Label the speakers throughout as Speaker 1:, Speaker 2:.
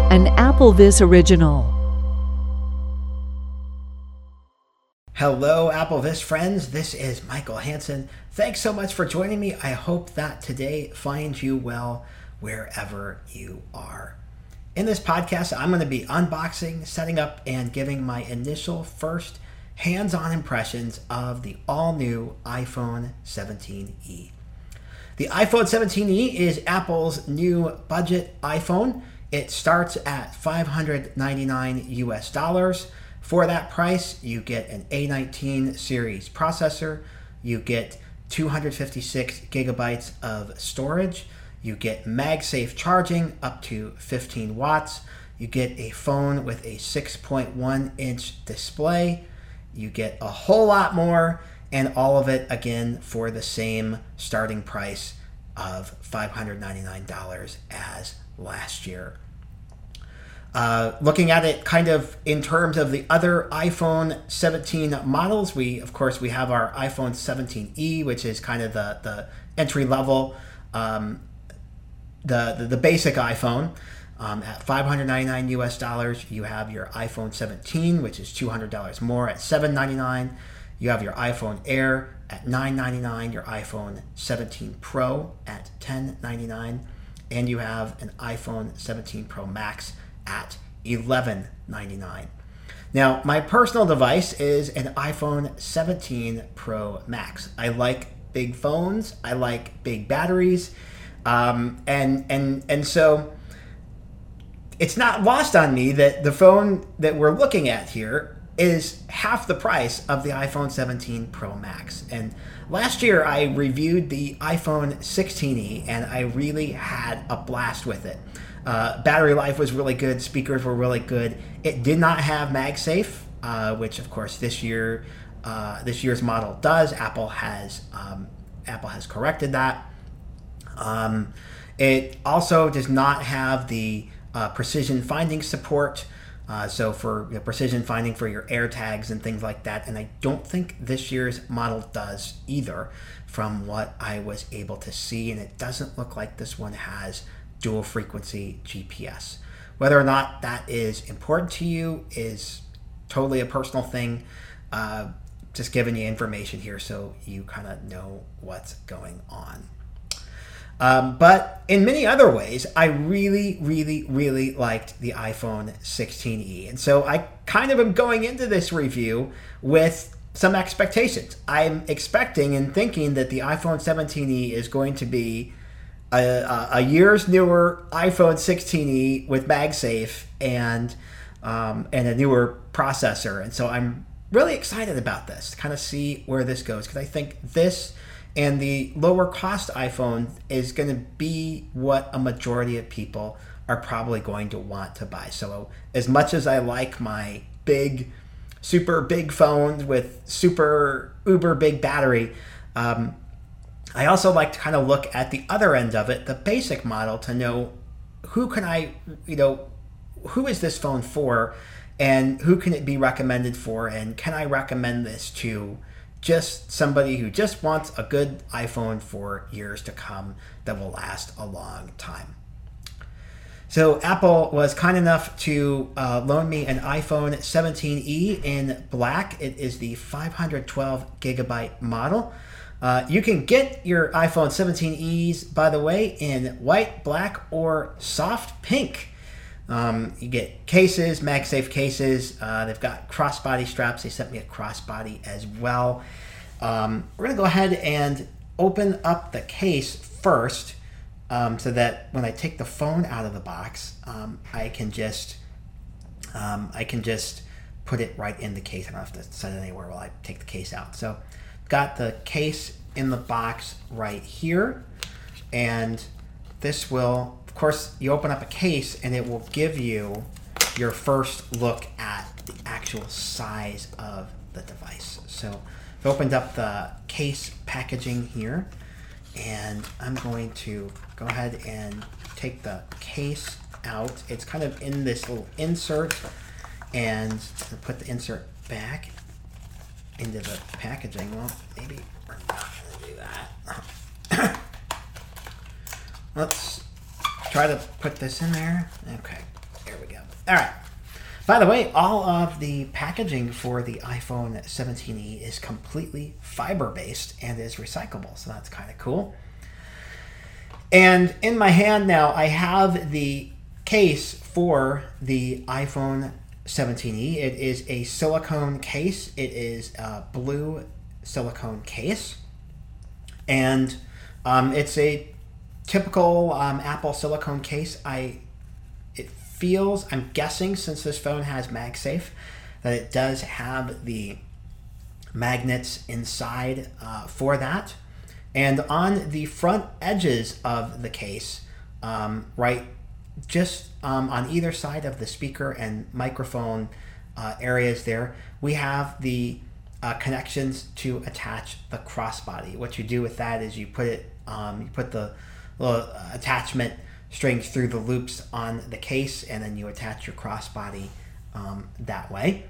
Speaker 1: an AppleVis original.
Speaker 2: Hello, AppleVis friends. This is Michael Hansen. Thanks so much for joining me. I hope that today finds you well wherever you are. In this podcast, I'm going to be unboxing, setting up, and giving my initial first hands-on impressions of the all-new iPhone 17e. The iPhone 17e is Apple's new budget iPhone. It starts at $599 US. For that price, you get an A19 series processor, you get 256 gigabytes of storage, you get MagSafe charging up to 15 watts, you get a phone with a 6.1-inch display, you get a whole lot more, and all of it, again, for the same starting price of $599 as last year. Looking at it kind of in terms of the other iPhone 17 models, we have our iPhone 17e, which is kind of the entry level, the basic iPhone. At $599 US. You have your iPhone 17, which is $200 more at $799. You have your iPhone Air at $999, your iPhone 17 Pro at $1099, and you have an iPhone 17 Pro Max at $1199. Now, my personal device is an iPhone 17 Pro Max. I like big phones. I like big batteries, and so it's not lost on me that the phone that we're looking at here is half the price of the iPhone 17 Pro Max. And last year I reviewed the iPhone 16e and I really had a blast with it. Battery life was really good, speakers were really good. It did not have MagSafe, which of course this year's model does. Apple has corrected that. It also does not have the precision finding support. So for precision finding for your AirTags and things like that. And I don't think this year's model does either from what I was able to see. And it doesn't look like this one has dual frequency GPS. Whether or not that is important to you is totally a personal thing. Just giving you information here so you kind of know what's going on. But in many other ways, I really, really, really liked the iPhone 16e. And so I kind of am going into this review with some expectations. I'm expecting and thinking that the iPhone 17e is going to be a year's newer iPhone 16e with MagSafe and a newer processor. And so I'm really excited about this, to kind of see where this goes, because I think this and the lower cost iPhone is going to be what a majority of people are probably going to want to buy. So as much as I like my big, super big phones with super uber big battery, I also like to kind of look at the other end of it, the basic model, to know who is this phone for and who can it be recommended for, and can I recommend this to just somebody who just wants a good iPhone for years to come that will last a long time. So Apple was kind enough to loan me an iPhone 17e in black. It is the 512 gigabyte model. You can get your iPhone 17es, by the way, in white, black, or soft pink. You get cases, MagSafe cases. They've got crossbody straps. They sent me a crossbody as well. We're going to go ahead and open up the case first, so that when I take the phone out of the box, I can just put it right in the case. I don't have to set it anywhere while I take the case out. So, got the case in the box right here, and this will, of course, you open up a case and it will give you your first look at the actual size of the device. So I've opened up the case packaging here, and I'm going to go ahead and take the case out. It's kind of in this little insert, and I'll put the insert back into the packaging. Well, maybe we're not going to do that. Let's try to put this in there. Okay, there we All right. By the way, all of the packaging for the iPhone 17e is completely fiber-based and is recyclable, so that's kind of cool. And in my hand now, I have the case for the iPhone 17e. It is a silicone case. It is a blue silicone case. And it's a typical Apple silicone case. It feels, I'm guessing, since this phone has MagSafe, that it does have the magnets inside for that. And on the front edges of the case, right, just on either side of the speaker and microphone areas there, we have the connections to attach the crossbody. What you do with that is you put the little attachment strings through the loops on the case, and then you attach your crossbody that way.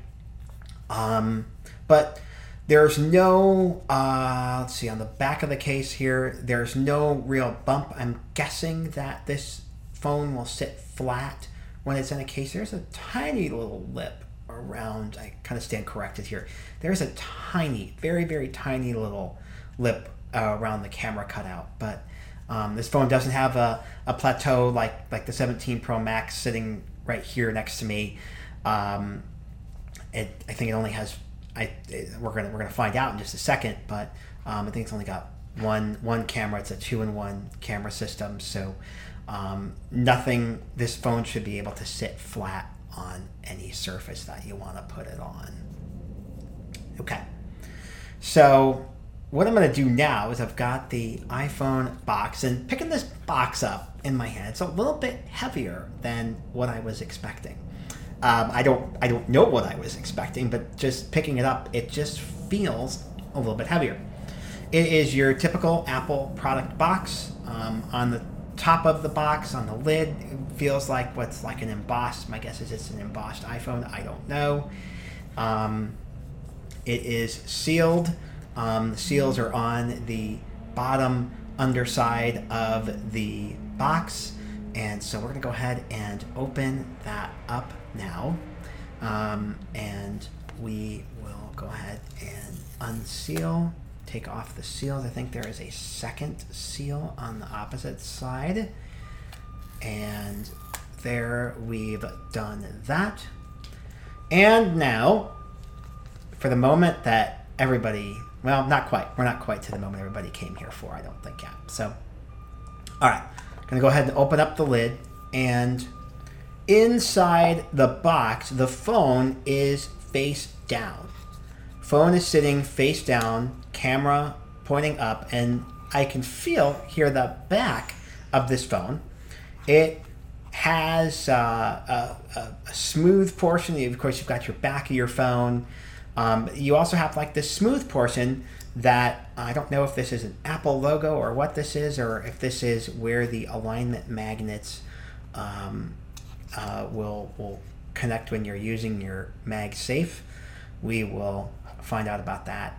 Speaker 2: But there's no, let's see, on the back of the case here, there's no real bump. I'm guessing that this phone will sit flat when it's in a case. There's a tiny little lip around, I kind of stand corrected here. There's a tiny, very, very tiny little lip around the camera cutout, but this phone doesn't have a plateau like the 17 Pro Max sitting right here next to me. I think it only has, we're gonna find out in just a second, but I think it's only got one camera. It's a 2-in-1 camera system, so nothing. This phone should be able to sit flat on any surface that you want to put it on. Okay, so what I'm going to do now is I've got the iPhone box, and picking this box up in my hand, it's a little bit heavier than what I was expecting. I don't know what I was expecting, but just picking it up, it just feels a little bit heavier. It is your typical Apple product box. On the top of the box, on the lid, it feels like what's like an embossed, my guess is it's an embossed iPhone, I don't know. It is sealed. The seals are on the bottom underside of the box, and so we're going to go ahead and open that up now, and we will go ahead and unseal, take off the seals. I think there is a second seal on the opposite side, and there we've done that. And now, for the moment that everybody, well, not quite. We're not quite to the moment everybody came here for, I don't think yet. So, all right. I'm going to go ahead and open up the lid. And inside the box, the phone is face down. Phone is sitting face down, camera pointing up, and I can hear the back of this phone. It has a smooth portion. Of course, you've got your back of your phone. You also have like this smooth portion that I don't know if this is an Apple logo or what this is, or if this is where the alignment magnets will connect when you're using your MagSafe. We will find out about that.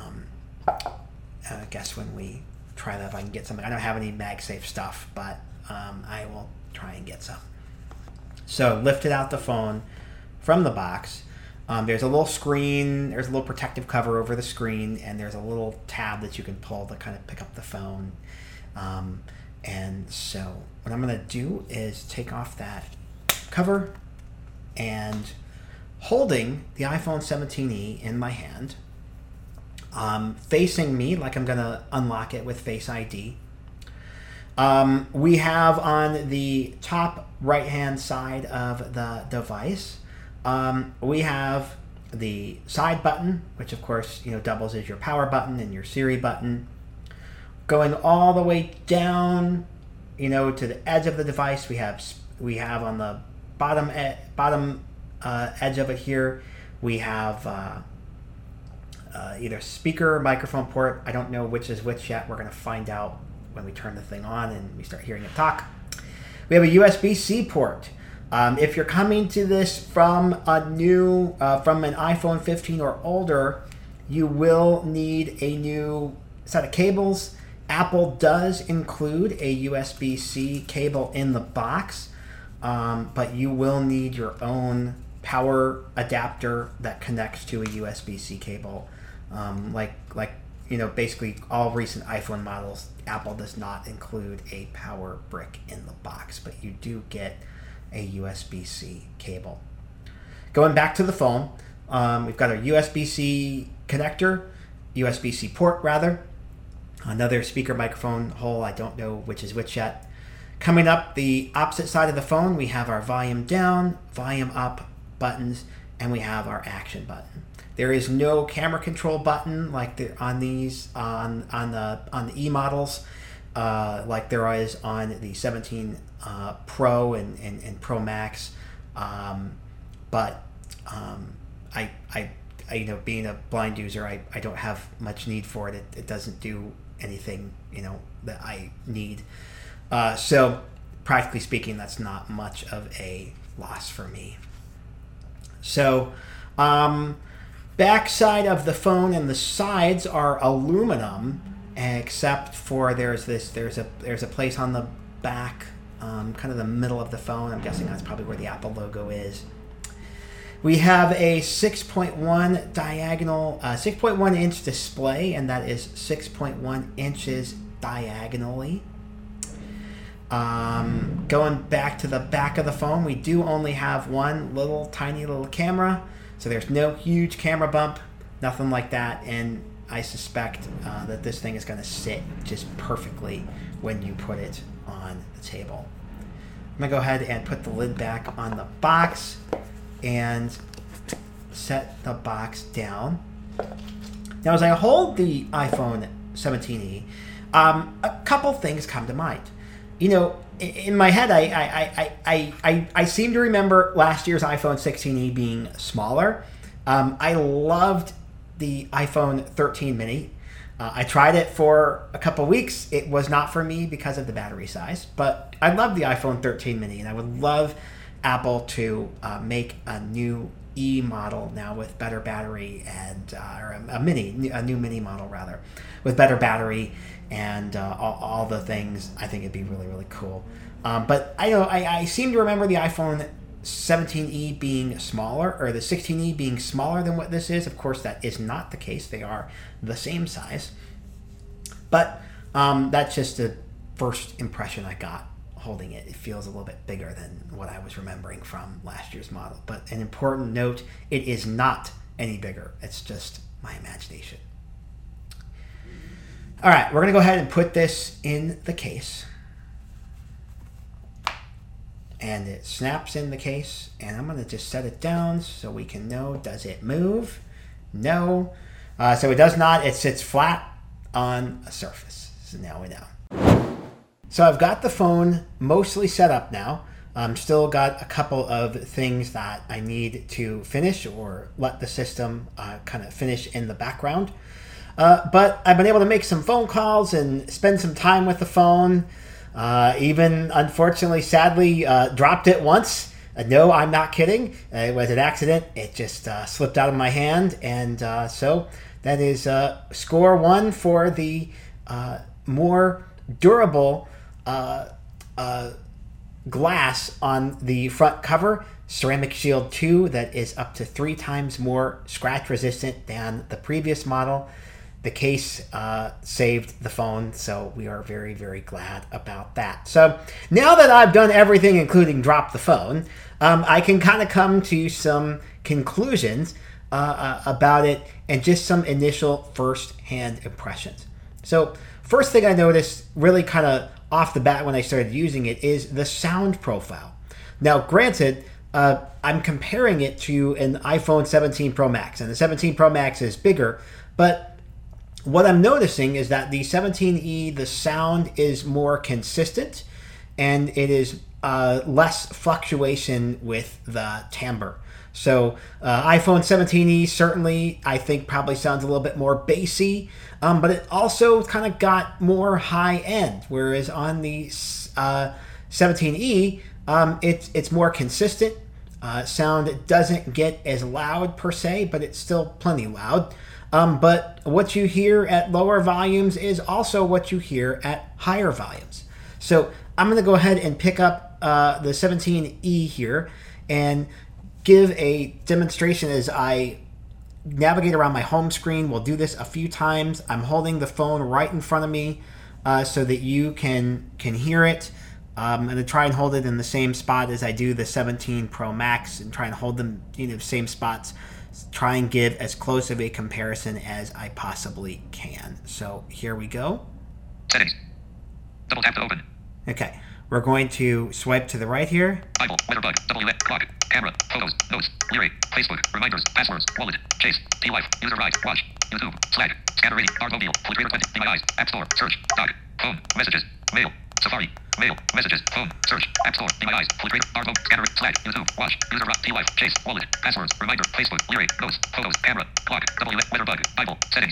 Speaker 2: I guess when we try that, if I can get something. I don't have any MagSafe stuff, but I will try and get some. So lifted out the phone from the box. There's a little screen, there's a little protective cover over the screen, and there's a little tab that you can pull to kind of pick up the phone. And so what I'm going to do is take off that cover, and holding the iPhone 17e in my hand, facing me like I'm going to unlock it with Face ID. We have on the top right-hand side of the device, we have the side button, which of course, doubles as your power button and your Siri button. Going all the way down, to the edge of the device, we have on the bottom edge of it here, we have either speaker, microphone port. I don't know which is which yet. We're going to find out when we turn the thing on and we start hearing it talk. We have a USB-C port. If you're coming to this from from an iPhone 15 or older, you will need a new set of cables. Apple does include a USB-C cable in the box. but you will need your own power adapter that connects to a USB-C cable. Basically all recent iPhone models, Apple does not include a power brick in the box, but you do get a USB-C cable. Going back to the phone, we've got our USB-C connector, USB-C port rather, another speaker microphone hole, I don't know which is which yet. Coming up the opposite side of the phone, we have our volume down, volume up buttons, and we have our action button. There is no camera control button like on these on the E models, like there is on the 17 Pro and Pro Max. But being a blind user, I don't have much need for it. It doesn't do anything that I need. So practically speaking, that's not much of a loss for me. So backside of the phone and the sides are aluminum, except for there's a place on the back, kind of the middle of the phone. I'm guessing that's probably where the Apple logo is. We have a 6.1 diagonal, 6.1 inch display, and that is 6.1 inches diagonally. Going back to the back of the phone, we do only have one tiny little camera, so there's no huge camera bump, nothing like that, and I suspect that this thing is going to sit just perfectly when you put it on the table. I'm going to go ahead and put the lid back on the box and set the box down. Now, as I hold the iPhone 17e, a couple things come to mind. In my head, I seem to remember last year's iPhone 16e being smaller. I loved the iPhone 13 mini. I tried it for a couple weeks. It was not for me because of the battery size, but I love the iPhone 13 mini, and I would love Apple to make a new E model now with better battery and or a new mini model rather, with better battery and all the things. I think it'd be really, really cool. But I seem to remember the iPhone 17e being smaller, or the 16e being smaller than what this is. Of course, that is not the case. They are the same size. But that's just the first impression I got holding it. It feels a little bit bigger than what I was remembering from last year's model. But an important note, it is not any bigger. It's just my imagination. All right, we're going to go ahead and put this in the case. And it snaps in the case, and I'm going to just set it down so we can know, does it move? No. So it does not. It sits flat on a surface. So now we know. So I've got the phone mostly set up now. Still got a couple of things that I need to finish or let the system kind of finish in the background. But I've been able to make some phone calls and spend some time with the phone. Even, unfortunately, sadly, dropped it once. No, I'm not kidding. It was an accident. It just slipped out of my hand. And so that is score one for the more durable glass on the front cover. Ceramic Shield 2 that is up to 3 times more scratch resistant than the previous model. The case saved the phone, so we are very, very glad about that. So now that I've done everything, including drop the phone, I can kind of come to some conclusions about it and just some initial first-hand impressions. So first thing I noticed really kind of off the bat when I started using it is the sound profile. Now, granted, I'm comparing it to an iPhone 17 Pro Max, and the 17 Pro Max is bigger, but what I'm noticing is that the 17e, the sound is more consistent, and it is less fluctuation with the timbre. So iPhone 17e certainly, I think, probably sounds a little bit more bassy, but it also kind of got more high end, whereas on the 17e, it's more consistent. Sound doesn't get as loud per se, but it's still plenty loud. But what you hear at lower volumes is also what you hear at higher volumes. So I'm going to go ahead and pick up the 17E here and give a demonstration as I navigate around my home screen. We'll do this a few times. I'm holding the phone right in front of me so that you can hear it. I'm going to try and hold it in the same spot as I do the 17 Pro Max and try and hold them same spots. Try and give as close of a comparison as I possibly can. So here we go.
Speaker 3: Settings. Double tap to open.
Speaker 2: Okay. We're going to swipe to the right here.
Speaker 3: Bible, weather bug, WF, clock, camera, photos, notes, Lyric, Facebook, reminders, passwords, wallet, Chase, T-Life, user ride, watch, YouTube, Slack, scanner ready, Art Mobile, Flick Reader 20, My Eyes, App Store, search, doc, phone, messages, mail, Safari, mail, messages, phone, search, App Store, My Eyes, Flick Reader, Art Mobile, scanner, Slack, YouTube, watch, user ride, T-Life, Chase, wallet, passwords, reminder, Facebook, Lyric, notes, photos, camera, clock, WF, weather bug, Bible, settings.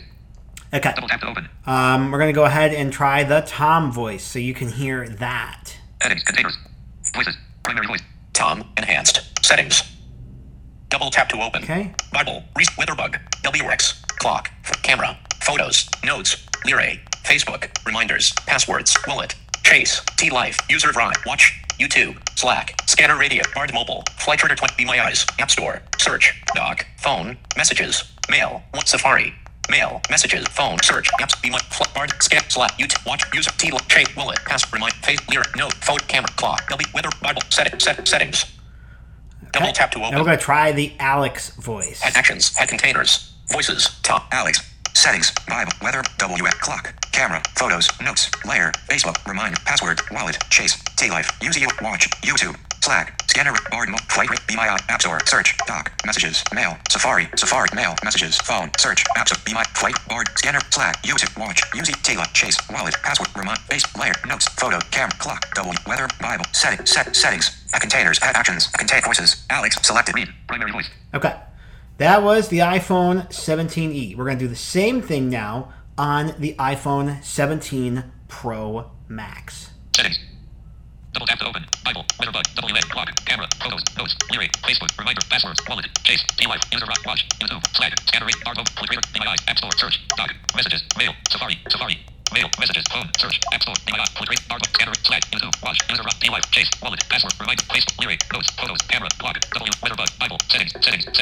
Speaker 2: Okay.
Speaker 3: Double tap to open.
Speaker 2: We're going to go ahead and try the Tom voice so you can hear that.
Speaker 3: Settings, containers, voices, primary voice.
Speaker 4: Tom, enhanced. Settings. Double tap to open.
Speaker 2: Okay.
Speaker 4: Bible, Weatherbug, WX, clock, camera, photos, notes, Lyre, Facebook, reminders, passwords, wallet, Chase, T-Life, user ride, watch, YouTube, Slack, scanner radio, Art Mobile, Flight Reader 20, My Eyes, App Store, search, doc, phone, messages, mail, Safari, mail, messages, phone, search, apps, be my, Bard, scan, Slack, YouTube, watch, user, Chase, wallet, pass, remind, face, Lyric, note, phone, camera, clock, weather, Bible, settings. Double tap to
Speaker 2: Now
Speaker 4: open.
Speaker 2: we're going to try the Alex voice.
Speaker 4: Head actions, head containers, voices, top,
Speaker 3: Alex. Settings. Bible. Weather. WF. Clock. Camera. Photos. Notes. Layer. Facebook. Remind. Password. Wallet. Chase. T-Life. Use. Watch. YouTube. Slack. Scanner. Bard. Flight. Be My App Store. Search. Doc. Messages. Mail. Safari. Mail. Messages. Phone. Search. Apps. Be My. Flight. Bard. Scanner. Slack. YouTube. Watch. Use. T-Life. Chase. Wallet. Password. Remind. Face. Layer. Notes. Photo. Camera. Clock. Weather. Bible. Settings. Containers. Add actions. Contain voices. Alex. Selected. Read. Primary voice.
Speaker 2: Okay. That was the iPhone 17e. We're going to do the same thing now on the iPhone 17 Pro Max.
Speaker 3: Settings. Double tap to open. Bible. Weatherbug. WN. Clock. Camera. Photos. Notes. Lyric. Facebook. Reminder. Passwords. Wallet. Chase. T-Life. User ride. Watch. YouTube. Slack. Scanner rate. Art Mobile. Flick Reader. Be My Eyes. App Store. Search. Doc. Messages. Mail. Safari. Mail. Messages. Phone. Search. App Store. Be My Eyes. Flick Reader. Art Mobile. Scanner. Slack. YouTube. Watch. User ride. T-Life. Chase. Wallet. Password. Reminder. Facebook. Lyric. Notes. Photos. Camera. Clock. Weatherbug. Bible. Settings.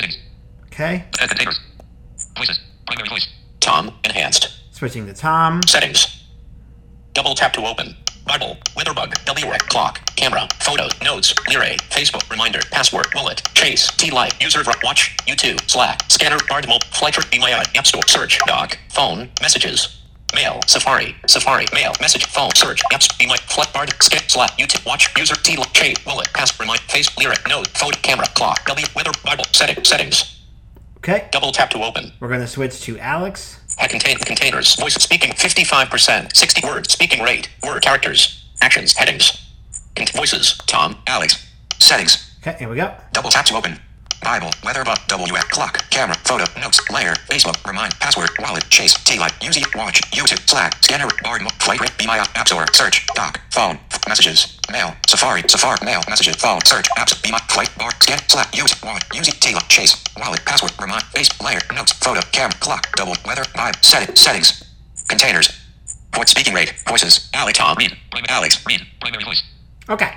Speaker 2: Okay.
Speaker 3: Add containers. Voices. Primary voice.
Speaker 4: Tom, enhanced.
Speaker 2: Switching to Tom.
Speaker 4: Settings. Double tap to open. Bible, Weatherbug, WX, clock, camera, photos, notes, Lyre, Facebook, reminder, password, wallet, Chase, T-Life, user, watch, YouTube, Slack, scanner, Bard Mobile, Flight, Be My Eye, App Store, search, doc, phone, messages, mail, Safari, mail, message, phone, search, apps, Be My, Flight, Bard, scan, Slack, YouTube, watch, user, T-Life, Chase, wallet, pass, remind, face, Lyre, note, photo, camera, clock, weather, Bible, settings.
Speaker 2: Okay.
Speaker 4: Double tap to open.
Speaker 2: We're going to switch to Alex.
Speaker 4: Containers. Voice speaking 55%. 60 words. Speaking rate. Word characters. Actions. Headings. Voices. Tom.
Speaker 3: Alex. Settings.
Speaker 2: Okay, here we go.
Speaker 3: Double tap to open. Bible. Weatherbug. WF. Clock. Camera. Photo. Notes. Layer. Facebook. Remind. Password. Wallet. Chase. T-Life. Use. Watch. YouTube. Slack. Scanner. Bard. Flight. Be My App Store. Search. Doc. Phone. Messages. Mail. Safari. Mail. Messages. Phone. Search. Apps. Be My. Flight. Bar. Scan. Slack. Use. Watch. Use. T-Life. Chase. Wallet. Password. Remind. Face. Layer. Notes. Photo. Camera. Clock. Weather. Vibe. Settings. Containers. Voice speaking rate. Voices. Alex. Tom. Read. Alex. Read. Primary voice.
Speaker 2: Okay.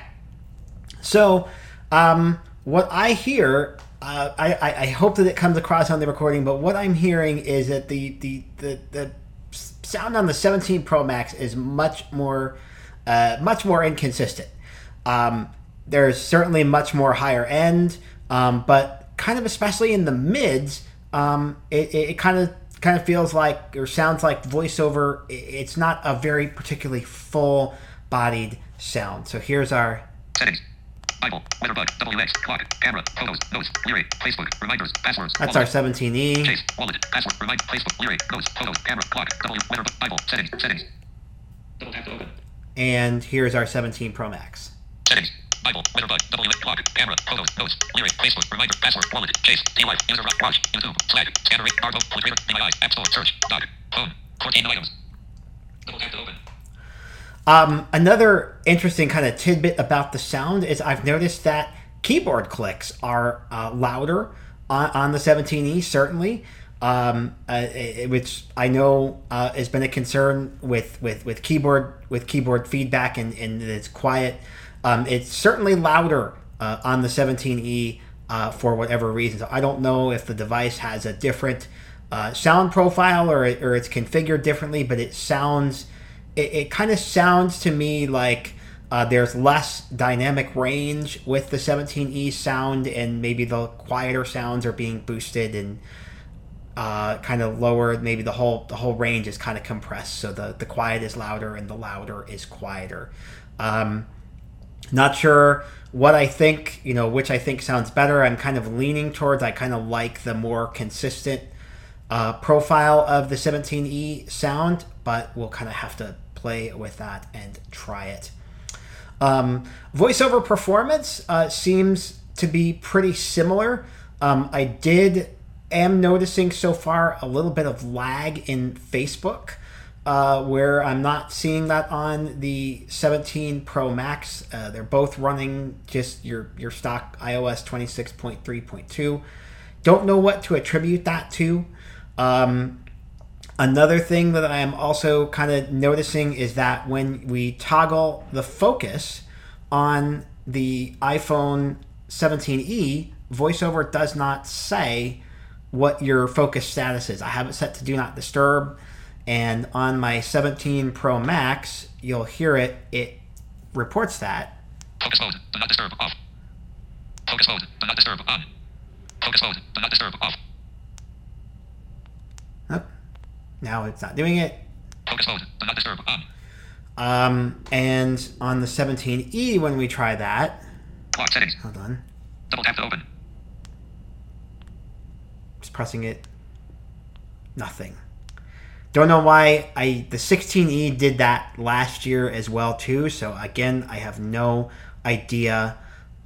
Speaker 2: So, what I hear, I hope that it comes across on the recording, but what I'm hearing is that the sound on the 17 Pro Max is much more inconsistent. There's certainly much more higher end, but kind of especially in the mids, it kind of feels like or sounds like voiceover. It's not a very particularly full-bodied sound. So here's our
Speaker 3: settings. Bible, Weatherbug, WX, clock, camera, photos, notes, Lyric, Facebook, reminders, passwords.
Speaker 2: That's
Speaker 3: wallet,
Speaker 2: our 17E.
Speaker 3: Chase, wallet, password, remind, Facebook, Lyric, notes, photos, camera, clock, Weatherbug, Bible, settings. Double tap to open.
Speaker 2: And here's our 17 Pro Max.
Speaker 3: Settings. Bible, Weatherbug, WX, clock, camera, photos, notes, Lyric, Facebook, reminder, password, wallet, Chase, T-Life, user, watch, YouTube, Slack, scanner, Arvo, Flick Reader, Be My Eyes, App Store, search, doc, phone, 14 items. Double tap to open.
Speaker 2: Another interesting kind of tidbit about the sound is I've noticed that keyboard clicks are louder on the 17E, certainly. which I know has been a concern with keyboard feedback and it's quiet. It's certainly louder on the 17E for whatever reason. So I don't know if the device has a different sound profile or it's configured differently, but it kind of sounds to me like there's less dynamic range with the 17E sound, and maybe the quieter sounds are being boosted and kind of lower. Maybe the whole range is kind of compressed, so the quiet is louder and the louder is quieter. Not sure what I think, which I think sounds better. I'm kind of leaning towards, I kind of like the more consistent profile of the 17E sound, but we'll kind of have to play with that and try it. Voiceover performance seems to be pretty similar. I am noticing so far a little bit of lag in Facebook, where I'm not seeing that on the 17 Pro Max. They're both running just your stock iOS 26.3.2. Don't know what to attribute that to. Another thing that I am also kind of noticing is that when we toggle the focus on the iPhone 17e, VoiceOver does not say what your focus status is. I have it set to Do Not Disturb, and on my 17 Pro Max, you'll hear it. It reports that.
Speaker 4: Focus mode, Do Not Disturb off. Focus mode, Do Not Disturb on. Focus mode, Do Not Disturb off.
Speaker 2: Now it's not doing it.
Speaker 4: Focus mode, Do Not Disturb on.
Speaker 2: And on the 17E, when we try that,
Speaker 4: Lock settings.
Speaker 2: hold on,
Speaker 4: Double tap to open.
Speaker 2: just pressing it, nothing. Don't know why. The 16E did that last year as well too. So again, I have no idea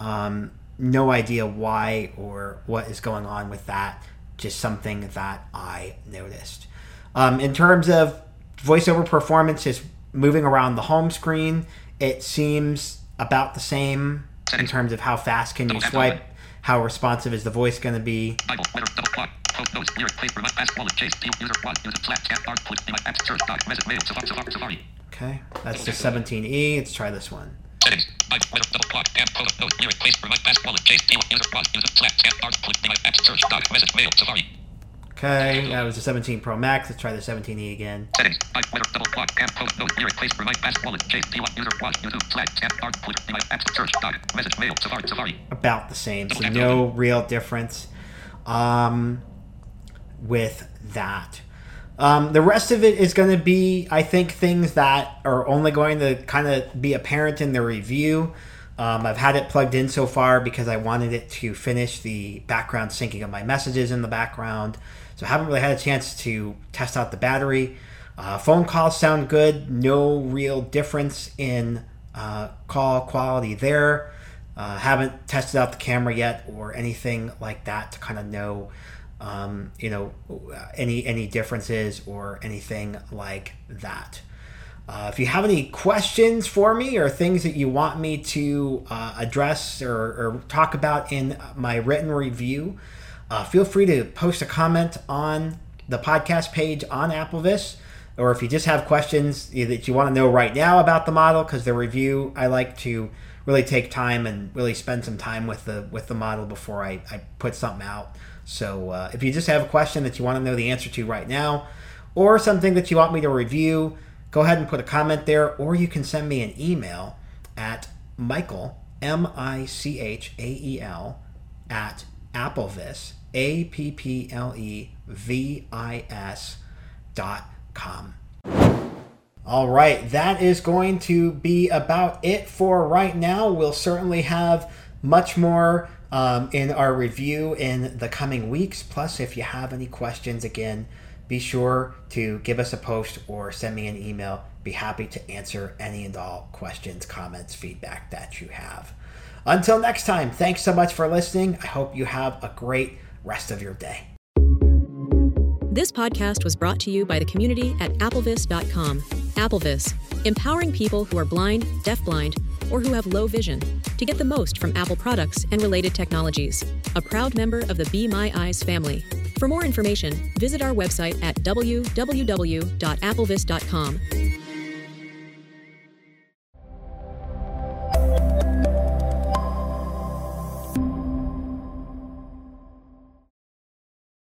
Speaker 2: why or what is going on with that. Just something that I noticed. In terms of VoiceOver performance, is moving around the home screen. It seems about the same in terms of how fast can you swipe, how responsive is the voice going to be.
Speaker 4: Bible, weather, double plot, post notes, lyric, place, remote, pass, wallet, chase, user, wallet, user, flat, scan, art, put, apps, search, doc, message, mail, Safari.
Speaker 2: Okay, that's the 17E. Let's try this one.
Speaker 4: Settings, Bible, weather, double plot, amp, post notes, lyric, place, remote, pass, wallet, chase, user, wallet, user, flat, scan, art, put, apps, search, doc, message, mail, Safari.
Speaker 2: Okay, that was the 17 Pro Max. Let's try the 17E again.
Speaker 4: Settings, Bible, weather, double plot, amp, post notes, lyric, place, remote, pass, wallet, chase, user, wallet, user, flat, scan, art, put, apps, search, doc, message, mail, Safari.
Speaker 2: About the same, so no real difference with that. The rest of it is going to be, I think, things that are only going to kind of be apparent in the review. I've had it plugged in so far because I wanted it to finish the background syncing of my messages in the background. So I haven't really had a chance to test out the battery. Phone calls sound good. No real difference in call quality there. Haven't tested out the camera yet or anything like that to kind of know, any differences or anything like that. If you have any questions for me or things that you want me to address or talk about in my written review, feel free to post a comment on the podcast page on AppleVis, or if you just have questions that you want to know right now about the model, because the review, I like to really take time and really spend some time with the model before I put something out. So if you just have a question that you want to know the answer to right now, or something that you want me to review, go ahead and put a comment there, or you can send me an email at Michael, Michael, at AppleVis, AppleVis.com. All right, that is going to be about it for right now. We'll certainly have much more in our review in the coming weeks. Plus, if you have any questions, again, be sure to give us a post or send me an email. Be happy to answer any and all questions, comments, feedback that you have. Until next time, thanks so much for listening. I hope you have a great rest of your day.
Speaker 5: This podcast was brought to you by the community at applevis.com. AppleVis, empowering people who are blind, deafblind, or who have low vision to get the most from Apple products and related technologies. A proud member of the Be My Eyes family. For more information, visit our website at www.applevis.com.